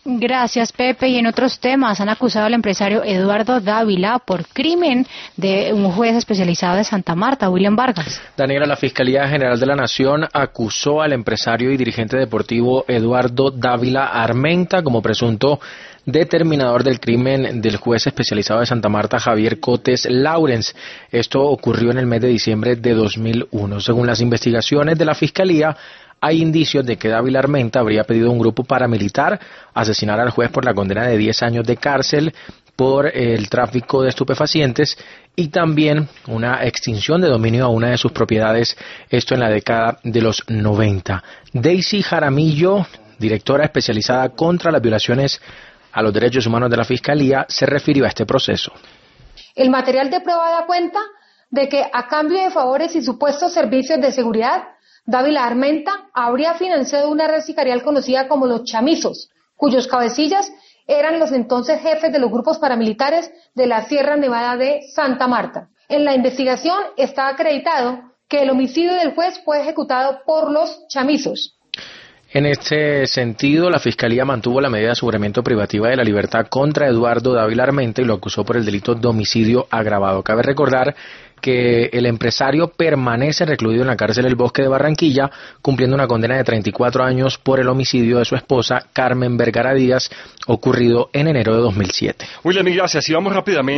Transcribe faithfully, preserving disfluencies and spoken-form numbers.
Gracias, Pepe. Y en otros temas, han acusado al empresario Eduardo Dávila por crimen de un juez especializado de Santa Marta, William Vargas. Daniela, la Fiscalía General de la Nación acusó al empresario y dirigente deportivo Eduardo Dávila Armenta como presunto determinador del crimen del juez especializado de Santa Marta, Javier Cotes Laurens. Esto ocurrió en el mes de diciembre de dos mil uno. Según las investigaciones de la Fiscalía, hay indicios de que Dávila Armenta habría pedido a un grupo paramilitar asesinar al juez por la condena de diez años de cárcel por el tráfico de estupefacientes y también una extinción de dominio a una de sus propiedades, esto en la década de los noventa. Daisy Jaramillo, directora especializada contra las violaciones a los derechos humanos de la Fiscalía, se refirió a este proceso. El material de prueba da cuenta de que a cambio de favores y supuestos servicios de seguridad, Dávila Armenta habría financiado una red sicarial conocida como los chamizos, cuyos cabecillas eran los entonces jefes de los grupos paramilitares de la Sierra Nevada de Santa Marta. En la investigación está acreditado que el homicidio del juez fue ejecutado por los chamizos. En este sentido, la Fiscalía mantuvo la medida de aseguramiento privativa de la libertad contra Eduardo Dávila Armenta y lo acusó por el delito de homicidio agravado. Cabe recordar que el empresario permanece recluido en la cárcel del Bosque de Barranquilla, cumpliendo una condena de treinta y cuatro años por el homicidio de su esposa, Carmen Vergara Díaz, ocurrido en enero de dos mil siete. William, y gracias. Y vamos rápidamente